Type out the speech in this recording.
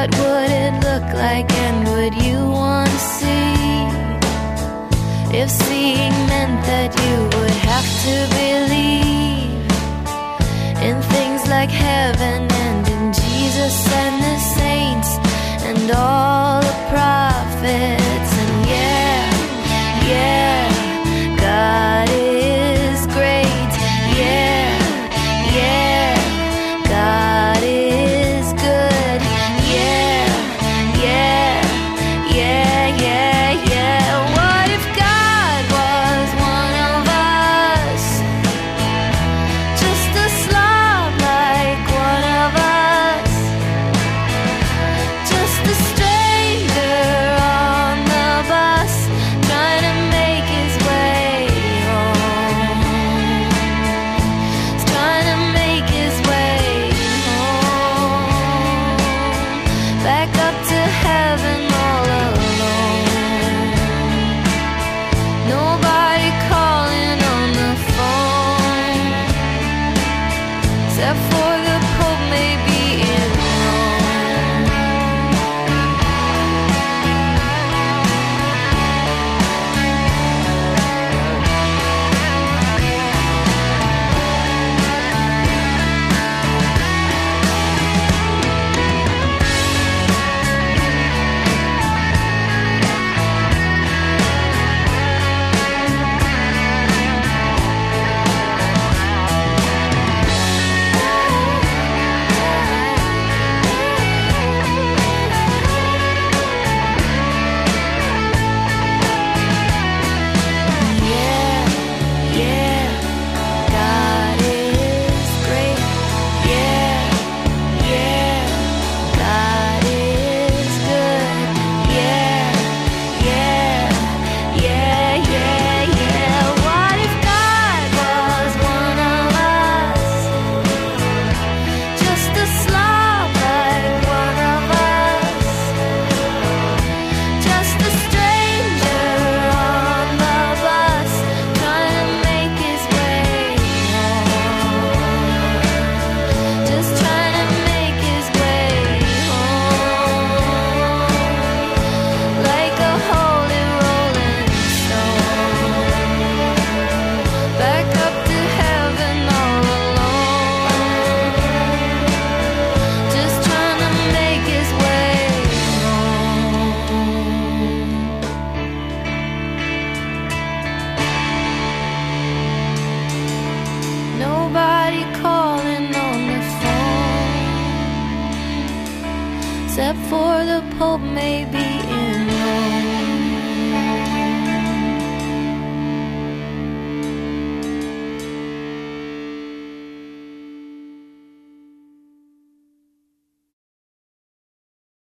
What would it look like, and would you want to see? If seeing meant that you would have to believe in things like heaven and in Jesus and the saints and all the prophets. And yeah, yeah, God is great. Yeah, yeah, God is good. Yeah, yeah, yeah, yeah, yeah. What if God was one of us? Just a slob like one of us. Just a stranger on the bus, trying to make his way home. He's trying to make his way home. Back up to heaven all alone. Nobody calling on the phone, except for the Pope maybe in Rome. Yeah, yeah, God is great. Yeah, yeah, God is good. Yeah, yeah, yeah, yeah, yeah. What if God was one of us? Just a slob like one of us. Just a stranger on the bus, trying to make his way home. Just trying to make his way home. Like a holy rolling stone. Back up to heaven all alone. Just trying to make his way home. Nobody calling on the phone, except for the Pope maybe in Rome.